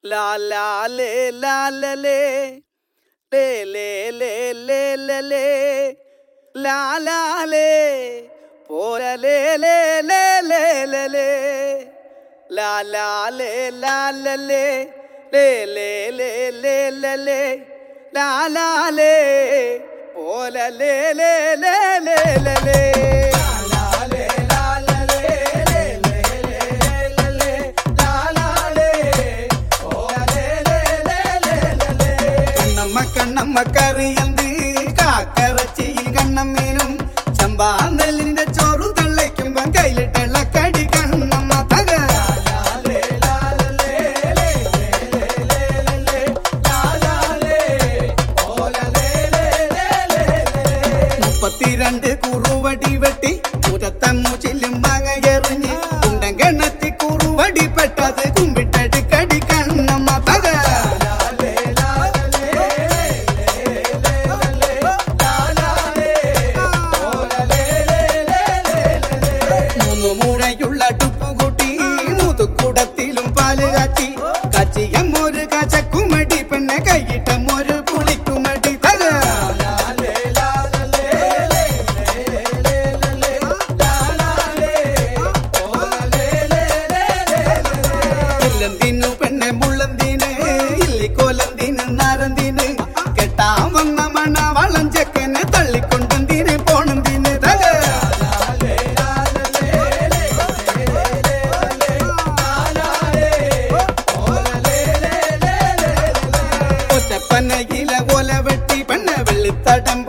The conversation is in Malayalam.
La la le la la le le le le le le le la la le pora le le le le le le la la le la la le le le le le le le la la le pora le le le le le le കറിയന്തി കാക്കറച്ചിയിൽ കണ്ണമ്മീനും ചമ്പാന്തലിന്റെ ചോറു തള്ളയ്ക്കുമ്പോ കയ്യിലിട്ടുള്ള കടി കണ്ണമ്മ തക 32 കുറുവടി വെട്ടി മുരത്ത മൂച്ചിലും മാങ്ങയെറിഞ്ഞ് കുണ്ടങ്കണത്തി കുറുവടി പെട്ടത് കുമ്പിട്ടടി കടി കണ്ണമ്മ തക മൂഴയുള്ള ടുപ്പുകൂട്ടി മുതുക്കുടത്തിലും പാല് കാച്ചി കച്ചിയമ്മൊരു കച്ചക്കുമടി പെണ്ണെ കൈയിട്ടമ്മൊരു പുളിക്കുമടി തക ഇല്ലന്തിനു പെണ്ണെ മുള്ളന്തിന് ഇല്ലിക്കോലന്തിന് നാരന്തിന് കെട്ടാൻ വന്ന മണവളം ചെക്കനെ തള്ളിക്കൊണ്ടെന്തിന് പോണെന്തിന് തക ഒറ്റപ്പനയില ഓല വെട്ടി പെണ്ണ വെള്ളിത്തടം